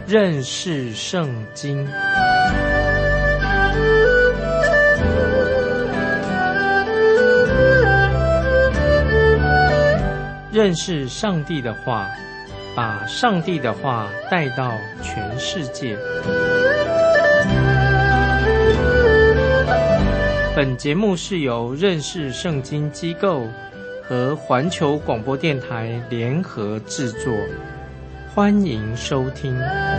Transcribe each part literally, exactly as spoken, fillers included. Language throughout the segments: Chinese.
认识圣经。认识上帝的话，把上帝的话带到全世界。本节目是由认识圣经机构和环球广播电台联合制作，欢迎收听。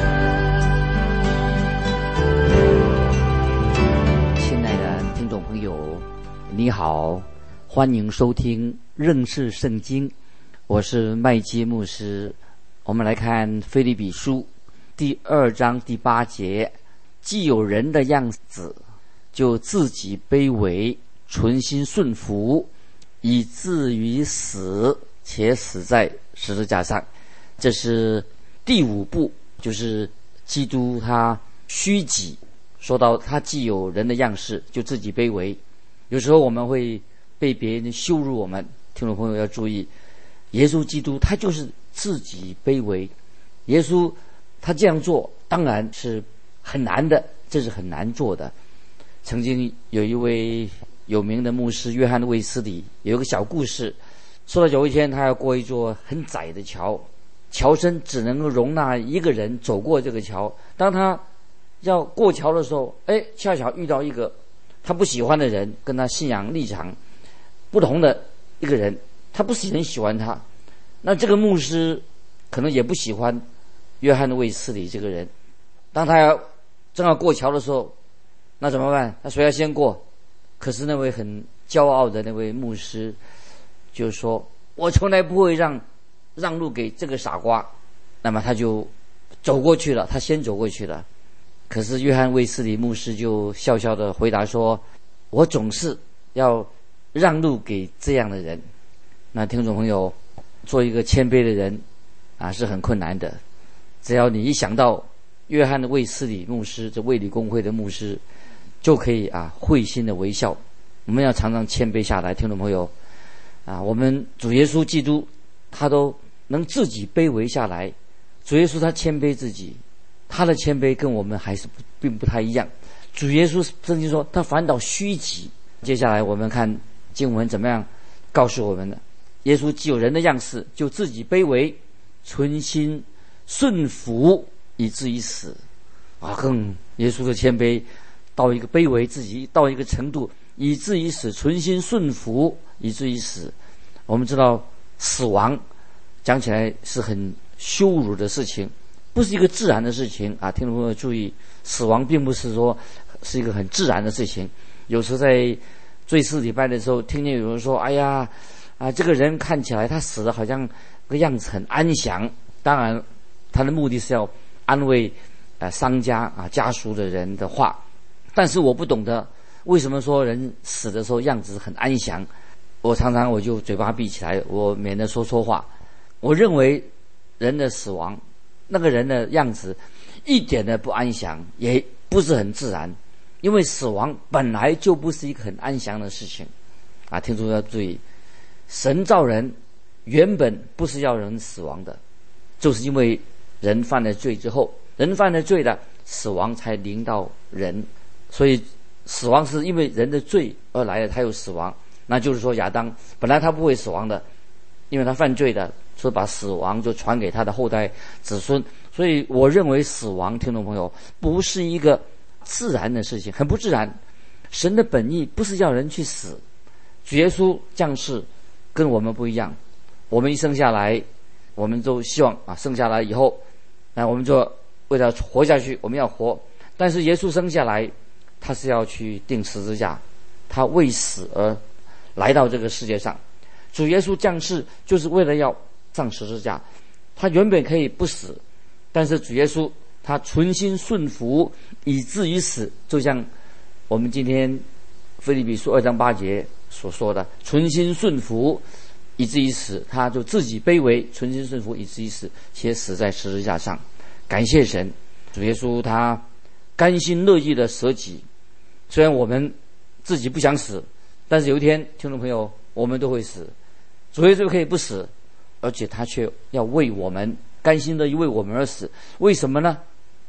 亲爱的听众朋友，你好，欢迎收听认识圣经，我是麦基牧师。我们来看腓立比书第二章第八节，既有人的样子，就自己卑微，存心顺服，以至于死，且死在十字架上。这是第五步，就是基督他虚己，说到他既有人的样式，就自己卑微。有时候我们会被别人羞辱我们，听众朋友要注意，耶稣基督他就是自己卑微。耶稣他这样做当然是很难的，这是很难做的。曾经有一位有名的牧师约翰卫斯理，有一个小故事，说到有一天他要过一座很窄的桥，桥身只能够容纳一个人走过这个桥。当他要过桥的时候，哎，恰巧遇到一个他不喜欢的人，跟他信仰立场不同的一个人，他不是很喜欢他。那这个牧师可能也不喜欢约翰卫斯理这个人。当他要正要过桥的时候，那怎么办？那谁要先过？可是那位很骄傲的那位牧师就说，我从来不会让让路给这个傻瓜。那么他就走过去了，他先走过去了。可是约翰卫斯理牧师就笑笑的回答说，我总是要让路给这样的人。那听众朋友，做一个谦卑的人啊是很困难的。只要你一想到约翰的卫斯理牧师，这卫理公会的牧师，就可以啊会心的微笑。我们要常常谦卑下来，听众朋友啊，我们主耶稣基督他都能自己卑微下来。主耶稣他谦卑自己，他的谦卑跟我们还是不并不太一样。主耶稣圣经说他反倒虚己。接下来我们看经文怎么样告诉我们的。耶稣既有人的样式，就自己卑微，存心顺服，以至于死。啊，更耶稣的谦卑到一个卑微，自己到一个程度，以至于死，存心顺服，以至于死。我们知道死亡讲起来是很羞辱的事情，不是一个自然的事情啊！听众朋友注意，死亡并不是说是一个很自然的事情。有时在最四礼拜的时候，听见有人说：“哎呀，啊，这个人看起来他死的好像个样子很安详。”当然，他的目的是要安慰啊商家啊家属的人的话。但是我不懂得为什么说人死的时候样子很安详。我常常我就嘴巴闭起来，我免得说错话。我认为人的死亡，那个人的样子一点的不安详，也不是很自然，因为死亡本来就不是一个很安详的事情啊！听众要注意，神造人原本不是要人死亡的，就是因为人犯了罪之后，人犯了罪了，死亡才临到人。所以死亡是因为人的罪而来的，才有死亡。那就是说亚当本来他不会死亡的，因为他犯罪的，所以把死亡就传给他的后代子孙。所以我认为死亡，听众朋友，不是一个自然的事情，很不自然。神的本意不是要人去死，主耶稣降世跟我们不一样。我们一生下来，我们都希望啊生下来以后，那我们就为了活下去，我们要活。但是耶稣生下来，他是要去钉十字架，他为死而来到这个世界上。主耶稣降世就是为了要上十字架，他原本可以不死，但是主耶稣他存心顺服，以至于死。就像我们今天腓立比书二章八节所说的，存心顺服以至于死，他就自己卑微，存心顺服以至于死，且死在十字架上。感谢神，主耶稣他甘心乐意的舍己。虽然我们自己不想死，但是有一天，听众朋友，我们都会死。主耶稣可以不死，而且他却要为我们甘心乐意为我们而死。为什么呢？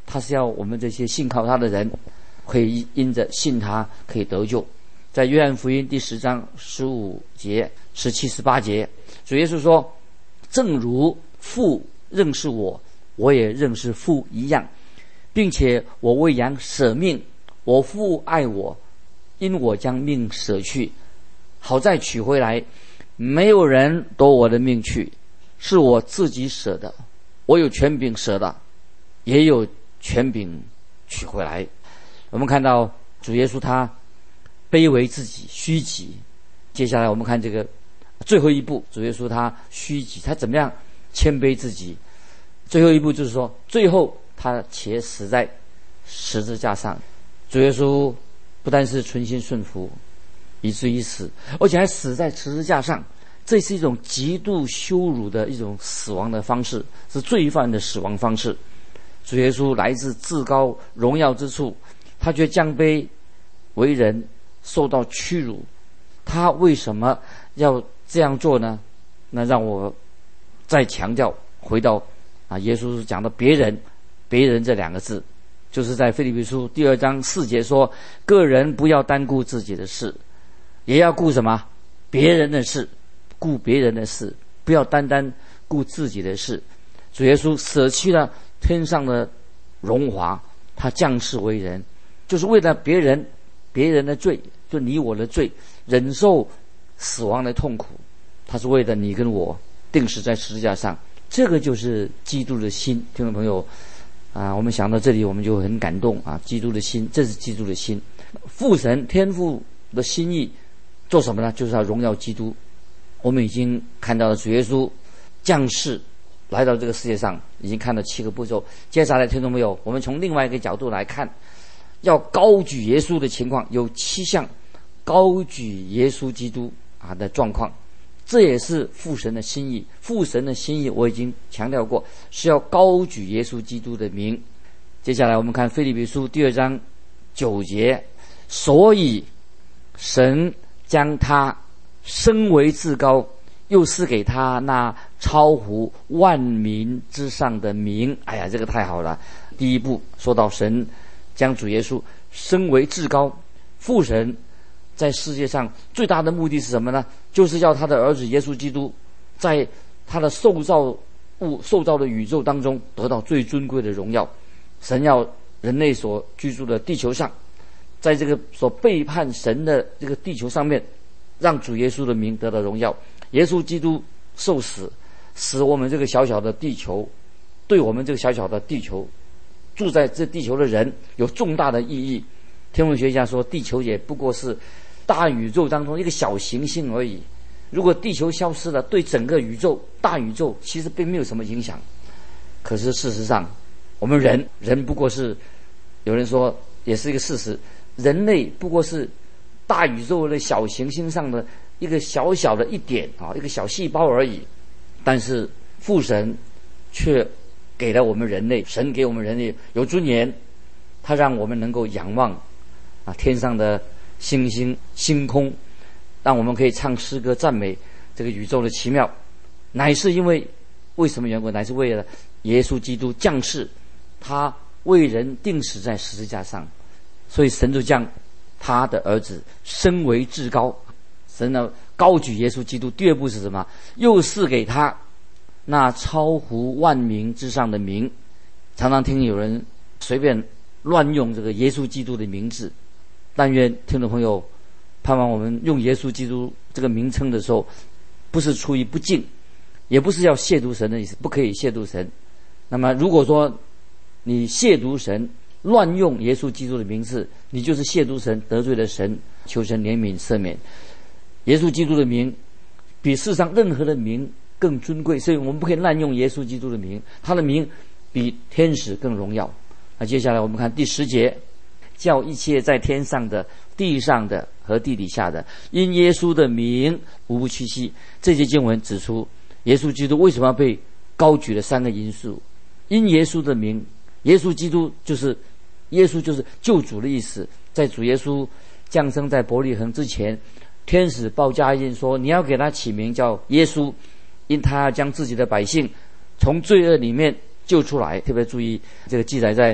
他是要我们这些信靠他的人可以因着信他可以得救。在约翰福音第十章十五节、十七、十八节，主耶稣说：正如父认识我，我也认识父一样，并且我为羊舍命，我父爱我，因我将命舍去，好再取回来。没有人夺我的命去，是我自己舍的。我有权柄舍的，也有权柄取回来。我们看到主耶稣他卑微自己，虚己。接下来我们看这个最后一步，主耶稣他虚己，他怎么样谦卑自己？最后一步就是说，最后他且死在十字架上。主耶稣不但是存心顺服，以至于死，而且还死在十字架上。这是一种极度羞辱的一种死亡的方式，是罪犯的死亡方式。主耶稣来自至高荣耀之处，他却降卑为人，受到屈辱。他为什么要这样做呢？那让我再强调，回到啊，耶稣讲的别人，别人这两个字，就是在腓立比书第二章四节说，个人不要单顾自己的事，也要顾什么？别人的事，顾别人的事，不要单单顾自己的事。主耶稣舍弃了天上的荣华，他降世为人，就是为了别人，别人的罪，就你我的罪，忍受死亡的痛苦。他是为了你跟我钉死在十字架上，这个就是基督的心。听众朋友啊，我们想到这里我们就很感动啊！基督的心，这是基督的心。父神天父的心意做什么呢？就是要荣耀基督。我们已经看到了主耶稣降世来到这个世界上，已经看到七个步骤。接下来听众朋友，我们从另外一个角度来看，要高举耶稣的情况，有七项高举耶稣基督啊的状况。这也是父神的心意。父神的心意我已经强调过，是要高举耶稣基督的名。接下来我们看腓立比书第二章九节，所以神将他升为至高，又赐给他那超乎万民之上的名。哎呀，这个太好了！第一步说到神将主耶稣升为至高，父神在世界上最大的目的是什么呢？就是要他的儿子耶稣基督在他的受造物、受造的宇宙当中得到最尊贵的荣耀。神要人类所居住的地球上，在这个所背叛神的这个地球上面，让主耶稣的名得到荣耀。耶稣基督受死，使我们这个小小的地球，对我们这个小小的地球，住在这地球的人有重大的意义。天文学家说，地球也不过是大宇宙当中一个小行星而已。如果地球消失了，对整个宇宙、大宇宙其实并没有什么影响。可是事实上，我们人人不过是，有人说也是一个事实，人类不过是大宇宙的小行星上的一个小小的一点啊，一个小细胞而已。但是父神却给了我们人类，神给我们人类有尊严，他让我们能够仰望啊天上的星星星空，让我们可以唱诗歌赞美这个宇宙的奇妙，乃是因为为什么缘故？乃是为了耶稣基督降世，他为人钉死在十字架上，所以神就将他的儿子升为至高。神呢高举耶稣基督。第二步是什么？又赐给他那超乎万民之上的名。常常听有人随便乱用这个耶稣基督的名字，但愿听众朋友盼望我们用耶稣基督这个名称的时候，不是出于不敬，也不是要亵渎神的意思，不可以亵渎神。那么如果说你亵渎神，乱用耶稣基督的名字，你就是亵渎神，得罪了神，求神怜悯赦免。耶稣基督的名比世上任何的名更尊贵，所以我们不可以滥用耶稣基督的名，他的名比天使更荣耀。那接下来我们看第十节，叫一切在天上的、地上的和地底下的，因耶稣的名无不屈膝。这节经文指出耶稣基督为什么要被高举的三个因素。因耶稣的名，耶稣基督就是耶稣就是救主的意思。在主耶稣降生在伯利恒之前，天使报佳音说，你要给他起名叫耶稣，因他要将自己的百姓从罪恶里面救出来。特别注意这个记载在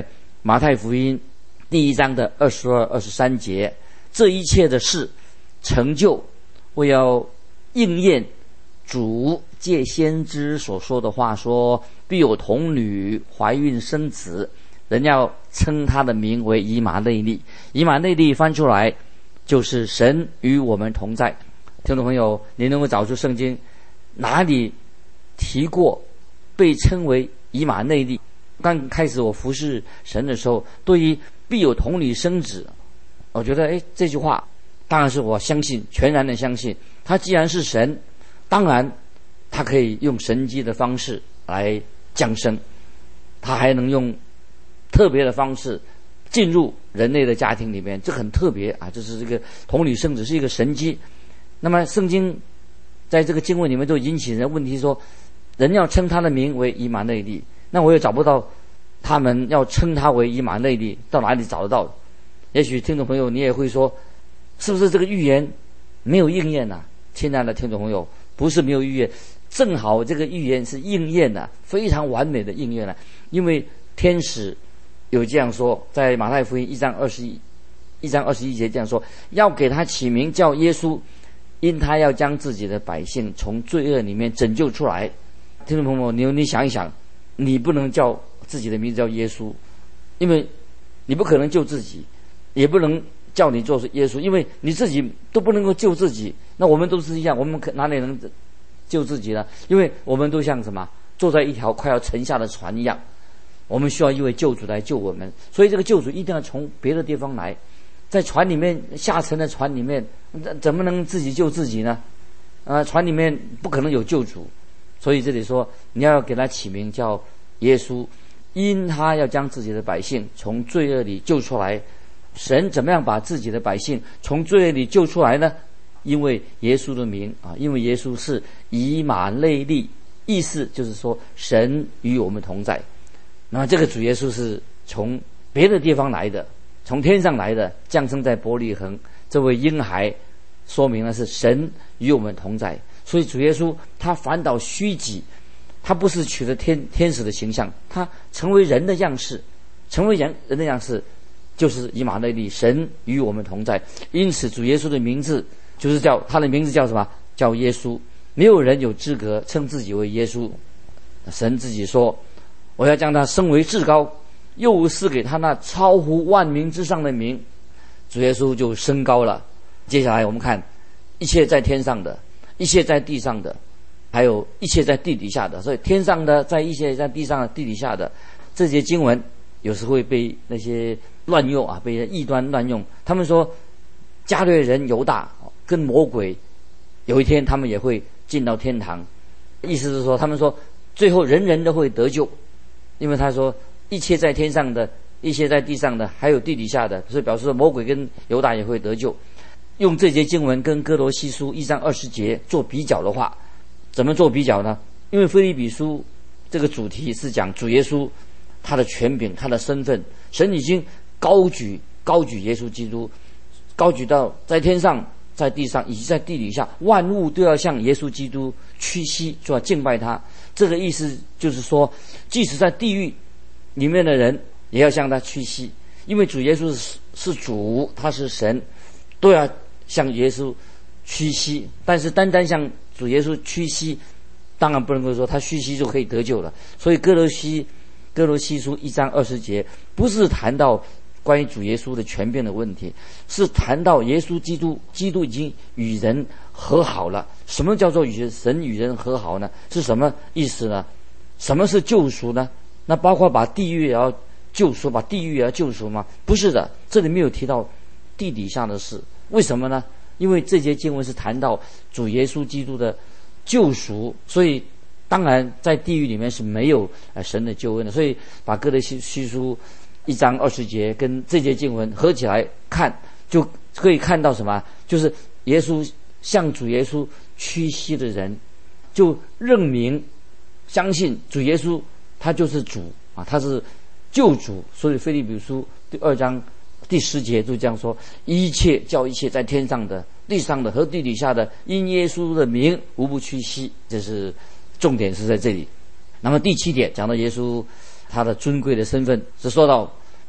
马太福音第一章的二十二、二十三节，这一切的事成就，为要应验主借先知所说的话，说必有童女怀孕生子，人要称他的名为以马内利。以马内利翻出来就是神与我们同在。听众朋友，你能够找出圣经哪里提过被称为以马内利？刚开始我服侍神的时候，对于必有童女生子，我觉得哎，这句话当然是我相信，全然的相信。他既然是神，当然他可以用神迹的方式来降生，他还能用特别的方式进入人类的家庭里面，这很特别啊！这是这个童女生子是一个神迹。那么圣经在这个经文里面都引起人的问题说，人要称他的名为以马内利，那我也找不到他们要称他为以马内利，到哪里找得到？也许听众朋友你也会说，是不是这个预言没有应验啊？亲爱的听众朋友，不是没有预言，正好这个预言是应验的，非常完美的应验了。因为天使有这样说，在马太福音一章二十一一章二十一节这样说，要给他起名叫耶稣，因他要将自己的百姓从罪恶里面拯救出来。听众朋友，你你想一想，你不能叫自己的名字叫耶稣，因为你不可能救自己，也不能叫你做耶稣，因为你自己都不能够救自己。那我们都是一样，我们可哪里能救自己呢？因为我们都像什么，坐在一条快要沉下的船一样，我们需要一位救主来救我们，所以这个救主一定要从别的地方来。在船里面下沉的船里面，怎么能自己救自己呢？啊、呃，船里面不可能有救主，所以这里说你要给他起名叫耶稣，因他要将自己的百姓从罪恶里救出来。神怎么样把自己的百姓从罪恶里救出来呢？因为耶稣的名啊，因为耶稣是以马内利，意思就是说神与我们同在。那么这个主耶稣是从别的地方来的，从天上来的，降生在伯利恒，这位婴孩说明了是神与我们同在。所以主耶稣他反倒虚己，他不是取了天天使的形象，他成为人的样式，成为人人的样式，就是以马内利，神与我们同在。因此主耶稣的名字就是叫他的名字叫什么？叫耶稣。没有人有资格称自己为耶稣，神自己说，我要将他升为至高，又赐给他那超乎万名之上的名。主耶稣就升高了。接下来我们看一切在天上的，一切在地上的，还有一切在地底下的。所以天上的，在一切在地上的，地底下的，这些经文有时会被那些乱用啊，被异端乱用。他们说加略人犹大跟魔鬼有一天他们也会进到天堂，意思是说他们说最后人人都会得救，因为他说一切在天上的，一切在地上的，还有地底下的，所以表示魔鬼跟犹大也会得救。用这节经文跟哥罗西书一章二十节做比较的话，怎么做比较呢？因为腓立比书这个主题是讲主耶稣他的权柄，他的身份，神已经高举高举耶稣基督，高举到在天上在地上以及在地底下，万物都要向耶稣基督屈膝，就要敬拜他。这个意思就是说，即使在地狱里面的人也要向他屈膝，因为主耶稣是是主，他是神，都要向耶稣屈膝。但是单单向主耶稣屈膝，当然不能够说他屈膝就可以得救了。所以哥罗西哥罗西书一章二十节不是谈到关于主耶稣的权柄的问题，是谈到耶稣基督，基督已经与人和好了。什么叫做与神与人和好呢？是什么意思呢？什么是救赎呢？那包括把地狱也要救赎，把地狱也要救赎吗？不是的，这里没有提到地底下的事。为什么呢？因为这节经文是谈到主耶稣基督的救赎，所以当然在地狱里面是没有呃神的救恩的。所以把哥罗西书一章二十节跟这节经文合起来看，就可以看到什么？就是耶稣向主耶稣屈膝的人，就认明相信主耶稣他就是主啊，他是救主。所以腓立比书第二章第十节就这样说，一切叫一切在天上的地上的和地底下的因耶稣的名无不屈膝。这是重点是在这里。那么第七点讲到耶稣他的尊贵的身份，是说到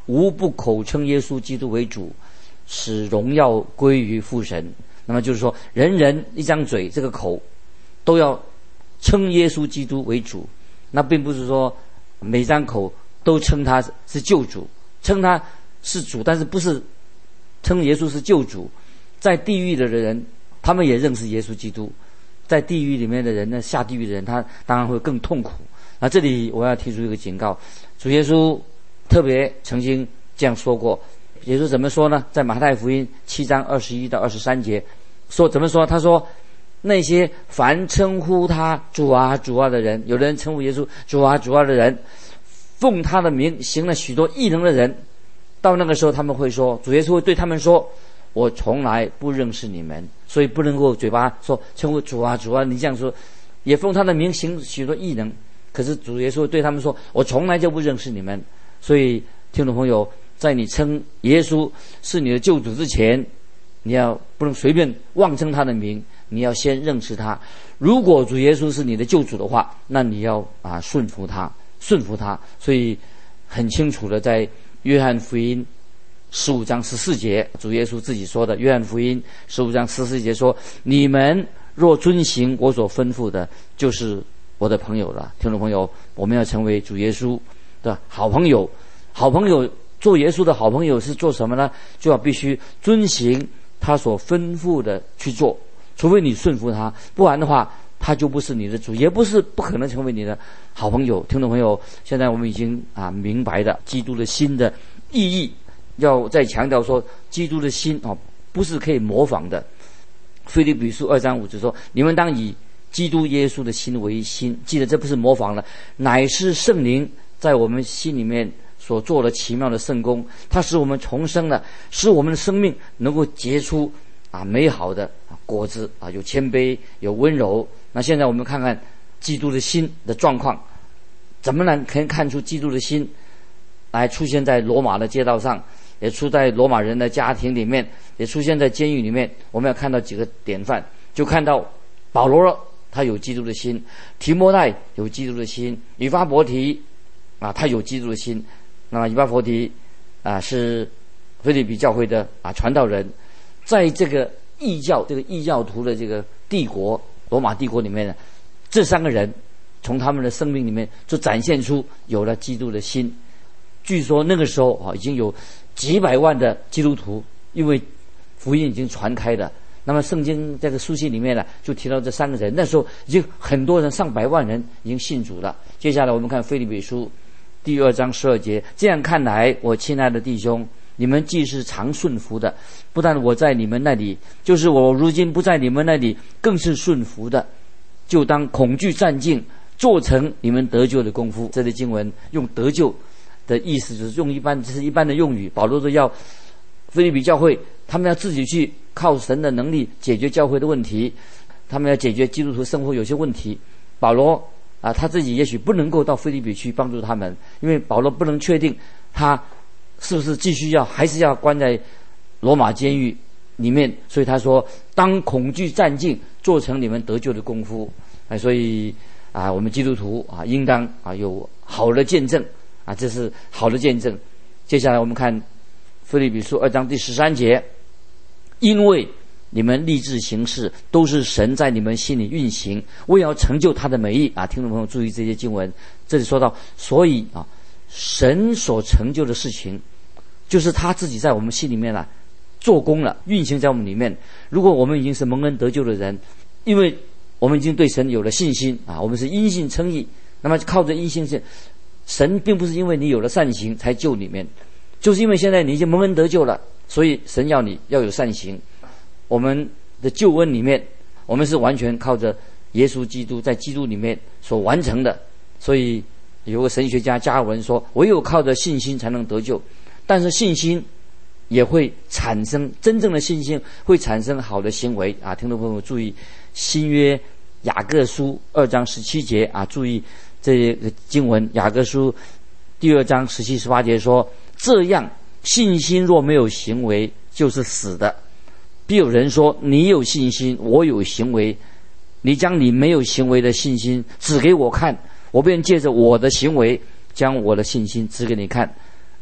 无不口称耶稣基督为主，使荣耀归于父神。那么就是说，人人一张嘴，这个口都要称耶稣基督为主。那并不是说每张口都称他是救主，称他是主，但是不是称耶稣是救主。在地狱的人，他们也认识耶稣基督。在地狱里面的人呢，下地狱的人，他当然会更痛苦。那这里我要提出一个警告，主耶稣特别曾经这样说过。耶稣怎么说呢？在马太福音七章二十一到二十三节说，怎么说？他说，那些凡称呼他主啊主啊的人，有的人称呼耶稣主啊主啊的人，奉他的名行了许多异能的人，到那个时候他们会说，主耶稣会对他们说，我从来不认识你们。所以不能够嘴巴说称呼主啊主啊，你这样说，也奉他的名行许多异能，可是主耶稣会对他们说，我从来就不认识你们。所以听众朋友，在你称耶稣是你的救主之前，你要不能随便妄称他的名，你要先认识他。如果主耶稣是你的救主的话，那你要啊顺服他，顺服他。所以很清楚的，在约翰福音十五章十四节，主耶稣自己说的，约翰福音十五章十四节说，你们若遵行我所吩咐的，就是我的朋友了。听众朋友，我们要成为主耶稣的好朋友。好朋友，做耶稣的好朋友是做什么呢？就要必须遵行他所吩咐的去做，除非你顺服他，不然的话他就不是你的主，也不是不可能成为你的好朋友。听众朋友，现在我们已经啊明白了基督的心的意义，要再强调说，基督的心哦不是可以模仿的。腓立比书二章五节说，你们当以基督耶稣的心为心。记得这不是模仿了，乃是圣灵在我们心里面所做的奇妙的圣工，它使我们重生了，使我们的生命能够结出啊美好的果子啊，有谦卑，有温柔。那现在我们看看基督的心的状况，怎么能可以看出基督的心来出现在罗马的街道上，也出在罗马人的家庭里面，也出现在监狱里面。我们要看到几个典范，就看到保罗他有基督的心，提摩太有基督的心，以巴弗提啊他有基督的心。那么以巴弗提啊是腓立比教会的啊传道人，在这个异教这个异教徒的这个帝国罗马帝国里面呢，这三个人从他们的生命里面就展现出有了基督的心。据说那个时候啊已经有几百万的基督徒，因为福音已经传开了。那么圣经这个书信里面呢就提到这三个人，那时候已经很多人，上百万人已经信主了。接下来我们看腓立比书第二章十二节，这样看来，我亲爱的弟兄，你们既是常顺服的，不但我在你们那里，就是我如今不在你们那里，更是顺服的，就当恐惧战兢，做成你们得救的功夫。这里经文用得救的意思，就是用一般这是一般的用语。保罗说要腓立比教会，他们要自己去靠神的能力解决教会的问题，他们要解决基督徒生活有些问题。保罗啊，他自己也许不能够到腓立比去帮助他们，因为保罗不能确定他是不是继续要还是要关在罗马监狱里面，所以他说当恐惧战兢，做成你们得救的功夫。啊，所以啊，我们基督徒啊，应当啊有好的见证啊，这是好的见证。接下来我们看腓立比书二章第十三节，因为你们立志行事，都是神在你们心里运行，为要成就他的美意啊！听众朋友注意这些经文，这里说到，所以啊，神所成就的事情，就是他自己在我们心里面啊做工了，运行在我们里面。如果我们已经是蒙恩得救的人，因为我们已经对神有了信心啊，我们是因信称义，那么靠着因信是神并不是因为你有了善行才救你们，就是因为现在你已经蒙恩得救了，所以神要你要有善行。我们的救恩里面，我们是完全靠着耶稣基督在基督里面所完成的。所以有个神学家加尔文说，唯有靠着信心才能得救。但是信心也会产生，真正的信心会产生好的行为啊！听众朋友注意，新约雅各书二章十七节啊，注意这个经文，雅各书第二章十七十八节说，这样信心若没有行为，就是死的。必有人说，你有信心，我有行为，你将你没有行为的信心指给我看，我便借着我的行为将我的信心指给你看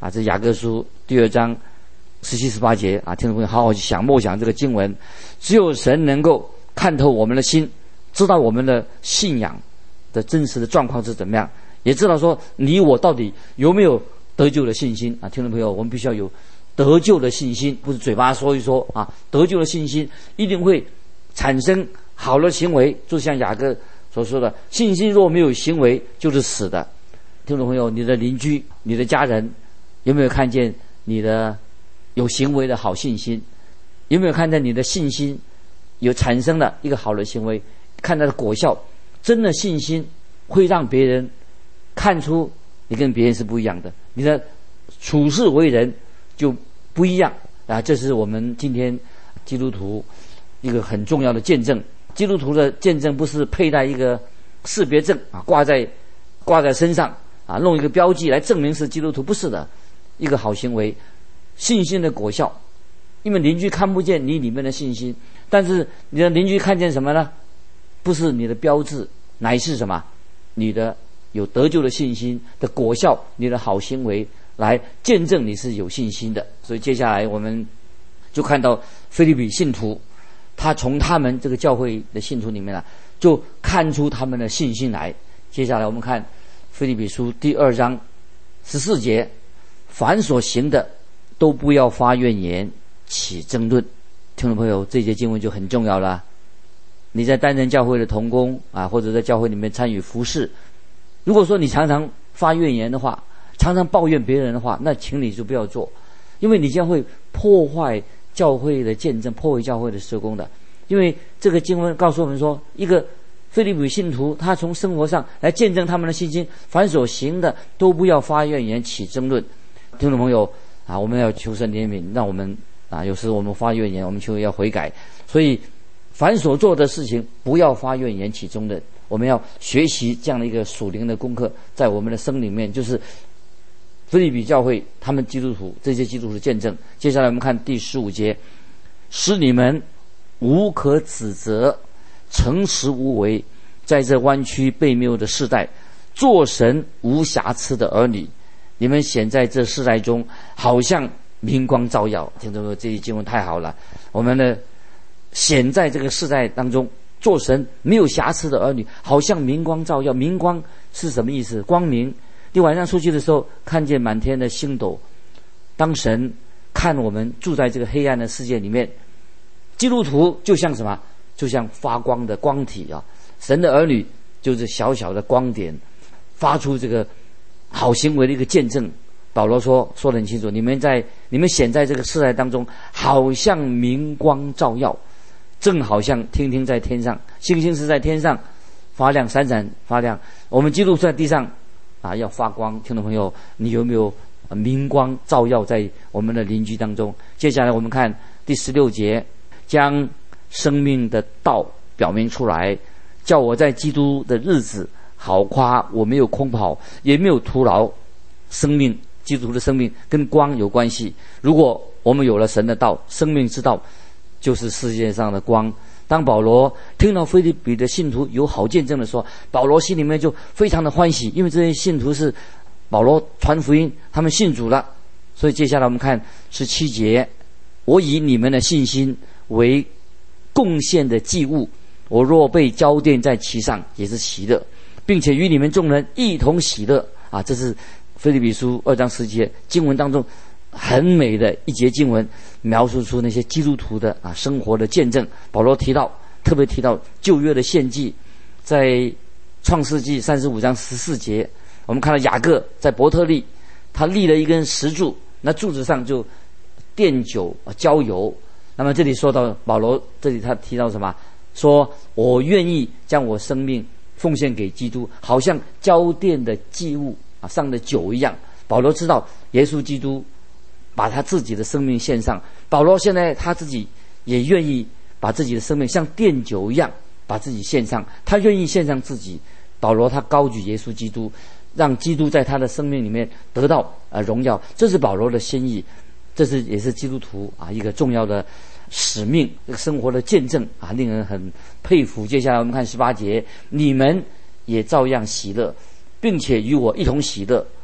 啊，这雅各书第二章十七、十八节啊，听众朋友好好去想默想这个经文。只有神能够看透我们的心，知道我们的信仰的真实的状况是怎么样，也知道说你我到底有没有得救的信心啊。听众朋友，我们必须要有得救的信心，不是嘴巴说一说啊，得救的信心一定会产生好的行为，就像雅各所说的，信心若没有行为就是死的。听众朋友，你的邻居、你的家人有没有看见你的有行为的好信心？有没有看见你的信心有产生了一个好的行为，看到的果效？真的信心会让别人看出你跟别人是不一样的，你的处事为人就不一样啊！这是我们今天基督徒一个很重要的见证。基督徒的见证不是佩戴一个识别证啊，挂在挂在身上啊，弄一个标记来证明是基督徒，不是的。一个好行为，信心的果效。因为邻居看不见你里面的信心，但是你的邻居看见什么呢？不是你的标志，乃是什么？你的有得救的信心的果效，你的好行为来见证你是有信心的。所以接下来我们就看到腓立比信徒，他从他们这个教会的信徒里面啊，就看出他们的信心来。接下来我们看腓立比书第二章十四节，凡所行的都不要发怨言，起争论。听众朋友，这节经文就很重要了。你在担任教会的同工啊，或者在教会里面参与服事，如果说你常常发怨言的话，常常抱怨别人的话，那请你就不要做，因为你将会破坏教会的见证，破坏教会的事工的。因为这个经文告诉我们说，一个腓立比信徒，他从生活上来见证他们的信心，凡所行的都不要发怨言，起争论。听众朋友啊，我们要求神怜悯，让我们啊，有时我们发怨言，我们就要悔改。所以凡所做的事情不要发怨言，起争论。我们要学习这样的一个属灵的功课，在我们的生里面，就是腓立比教会他们基督徒这些基督徒的见证。接下来我们看第十五节，使你们无可指责，诚实无为，在这弯曲悖谬的世代，做神无瑕疵的儿女。你们显在这世代中，好像明光照耀。听众朋友，这一经文太好了。我们呢，显在这个世代当中，做神没有瑕疵的儿女，好像明光照耀。明光是什么意思？光明。你晚上出去的时候，看见满天的星斗。当神看我们住在这个黑暗的世界里面，基督徒就像什么？就像发光的光体啊！神的儿女就是小小的光点，发出这个好行为的一个见证。保罗说说得很清楚，你们在你们显在这个世代当中，好像明光照耀，正好像天天在天上，星星是在天上发亮，闪闪发亮。我们基督在地上啊，要发光。听众朋友，你有没有明光照耀在我们的邻居当中？接下来我们看第十六节，将生命的道表明出来，叫我在基督的日子好夸我没有空跑，也没有徒劳。生命，基督徒的生命跟光有关系。如果我们有了神的道，生命之道就是世界上的光。当保罗听到腓立比的信徒有好见证的时候，保罗心里面就非常的欢喜，因为这些信徒是保罗传福音，他们信主了。所以接下来我们看十七节，我以你们的信心为贡献的祭物，我若被浇奠在其上，也是喜乐，并且与你们众人一同喜乐。啊，这是腓立比书二章十节经文当中很美的一节经文，描述出那些基督徒的啊生活的见证。保罗提到，特别提到旧约的献祭，在创世纪三十五章十四节，我们看到雅各在伯特利，他立了一根石柱，那柱子上就奠酒浇油。那么这里说到保罗，这里他提到什么？说我愿意将我生命奉献给基督，好像浇奠的祭物啊上的酒一样。保罗知道耶稣基督把他自己的生命献上，保罗现在他自己也愿意把自己的生命像奠酒一样把自己献上，他愿意献上自己。保罗他高举耶稣基督，让基督在他的生命里面得到呃荣耀，这是保罗的心意，这是也是基督徒啊一个重要的使命，这个生活的见证啊，令人很佩服。接下来我们看十八节，你们也照样喜乐，并且与我一同喜乐。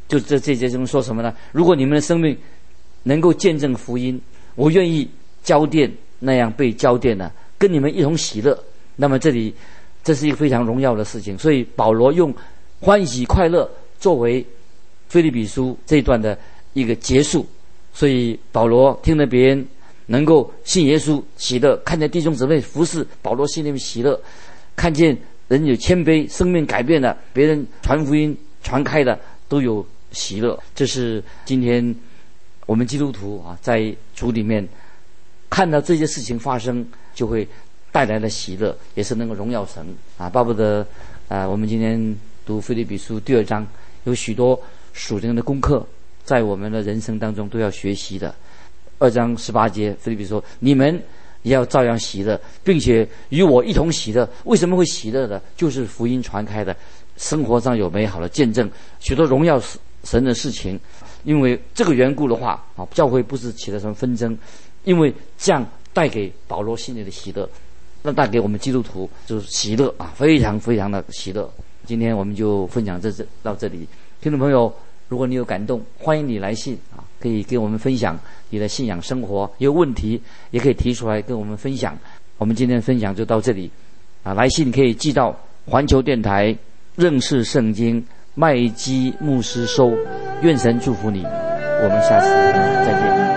就这这节中说什么呢？如果你们的生命能够见证福音，我愿意交电那样被交电呢，跟你们一同喜乐。那么这里这是一个非常荣耀的事情，所以保罗用欢喜快乐作为腓立比书这一段的一个结束。所以保罗听了别人能够信耶稣喜乐，看见弟兄姊妹服侍，保罗心里面喜乐，看见人有谦卑，生命改变了，别人传福音传开的都有喜乐。这是今天我们基督徒啊，在主里面看到这些事情发生，就会带来的喜乐，也是能够荣耀神啊。巴不得啊，我们今天读腓立比书第二章，有许多属灵的功课，在我们的人生当中都要学习的。二章十八节，腓立比说：“你们也要照样喜乐，并且与我一同喜乐。”为什么会喜乐的？就是福音传开的，生活上有美好的见证，许多荣耀神的事情。因为这个缘故的话啊，教会不是起了什么纷争，因为这样带给保罗心里的喜乐，那带给我们基督徒就是喜乐啊，非常非常的喜乐。今天我们就分享这到这里，听众朋友，如果你有感动，欢迎你来信啊，可以跟我们分享你的信仰生活，有问题也可以提出来跟我们分享。我们今天的分享就到这里啊，来信可以寄到环球电台认识圣经麦基牧师收。愿神祝福你，我们下次再见。